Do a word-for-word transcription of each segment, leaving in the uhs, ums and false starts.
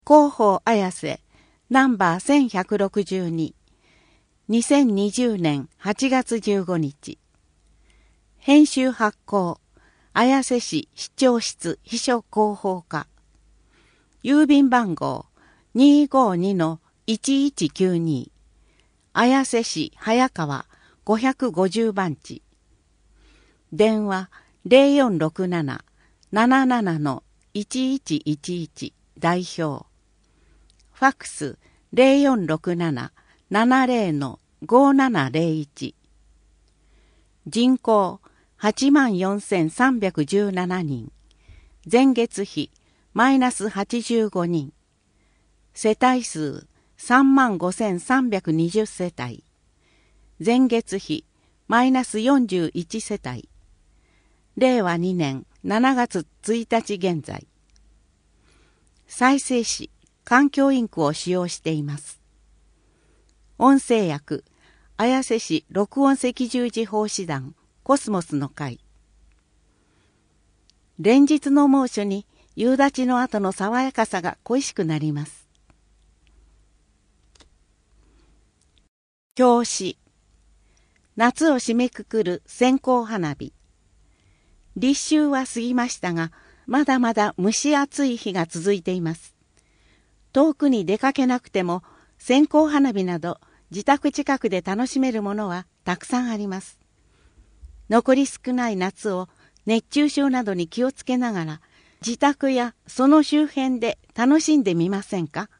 広報綾瀬ナンバーせんひゃくろくじゅうに、にせんにじゅうねんはちがつじゅうごにち。編集発行綾瀬市市長室秘書広報課。郵便番号 にーごーにのいちいちきゅうに、綾瀬市早川ごひゃくごじゅうばんち。電話 ゼロよんろくなな ななななのいちいちいちいち 代表。ファックス ゼロよんろくなな ななゼロのごななゼロいち。人口はちまんよんせんさんびゃくじゅうななにん。前月比マイナスはちじゅうごにん。世帯数さんまんごせんさんびゃくにじゅう世帯。前月比マイナスよんじゅういち世帯。れいわにねんしちがつついたち現在。再生紙環境インクを使用しています。音声訳綾瀬市録音赤十字奉仕団コスモスの会。連日の猛暑に夕立の後の爽やかさが恋しくなります。表紙。夏を締めくくる線香花火。立秋は過ぎましたが、まだまだ蒸し暑い日が続いています。遠くに出かけなくても線香花火など自宅近くで楽しめるものはたくさんあります。残り少ない夏を熱中症などに気をつけながら自宅やその周辺で楽しんでみませんか。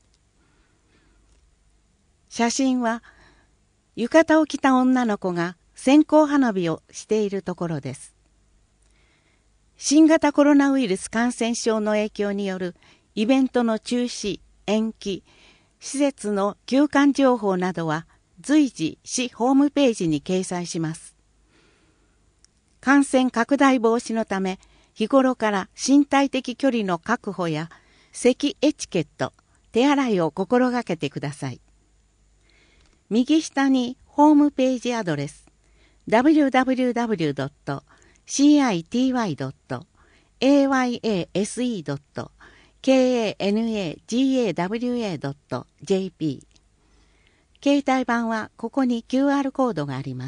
写真は浴衣を着た女の子が線香花火をしているところです。新型コロナウイルス感染症の影響によるイベントの中止、延期、施設の休館情報などは随時市ホームページに掲載します。感染拡大防止のため日頃から身体的距離の確保や咳エチケット、手洗いを心がけてください。右下にホームページアドレス ダブリューダブリューダブリュードットシーアイティーワイドットエーワイエーエスイードットケーエーエヌエージーエーダブリューエードットジェーピー。携帯版はここに キューアール コードがあります。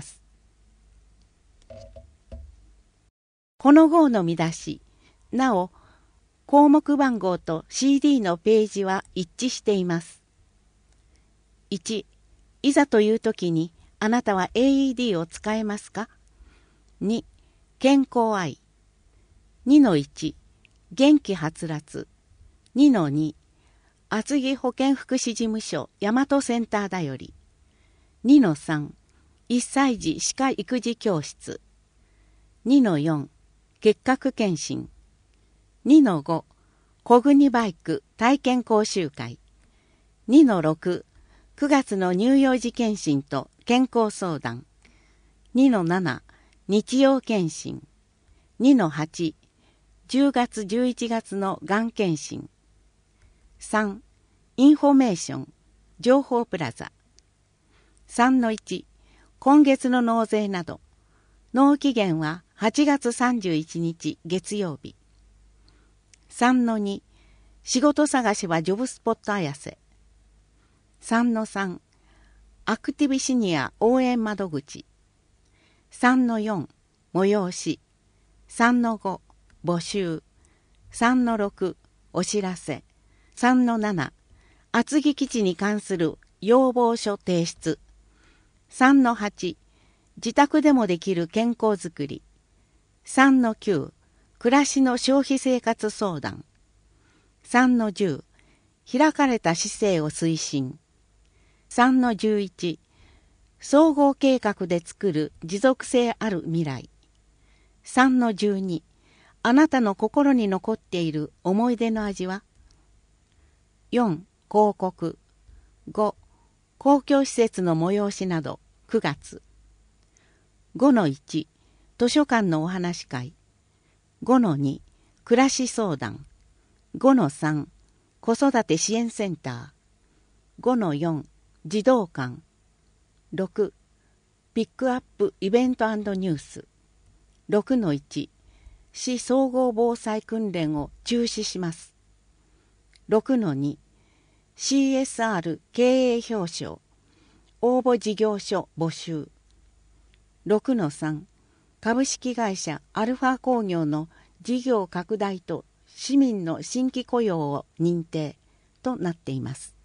この号の見出し、なお項目番号と シーディー のページは一致しています。いち、いざという時にあなたは エーイーディー を使えますか。に、健康愛。にのいち、元気はつらつ。にのに、厚木保健福祉事務所大和センターだより。にのさん、いっさい児歯科育児教室。にのよん、結核検診。にのご、コグニバイク体験講習会。にのろく、くがつの乳幼児検診と健康相談。にのなな、日曜検診。にのはち、じゅうがつじゅういちがつのがん検診。さん、インフォメーション情報プラザ。さんのいち、今月の納税など。納期限ははちがつさんじゅういちにち月曜日。さんのに、仕事探しはジョブスポット綾瀬。さんのさん、アクティブシニア応援窓口。さんのよん、催し。さんのご、募集。さんのろく、お知らせ。さんのなな、厚木基地に関する要望書提出。さんのはち、自宅でもできる健康づくり。さんのきゅう、暮らしの消費生活相談。さんのじゅう、開かれた市政を推進。さんのじゅういち、総合計画で作る持続性ある未来。さんのじゅうに、あなたの心に残っている思い出の味は。よん、広告。ご、公共施設の催しなどくがつ。ごのいち、図書館のお話会。ごのに、暮らし相談。ごのさん、子育て支援センター。ごのよん、児童館。ろく、ピックアップイベント&ニュース。ろくのいち、市総合防災訓練を中止します。ろくのに、 シーエスアール 経営表彰応募事業所募集。ろくのさん 株式会社アルファ工業の事業拡大と市民の新規雇用を認定となっています。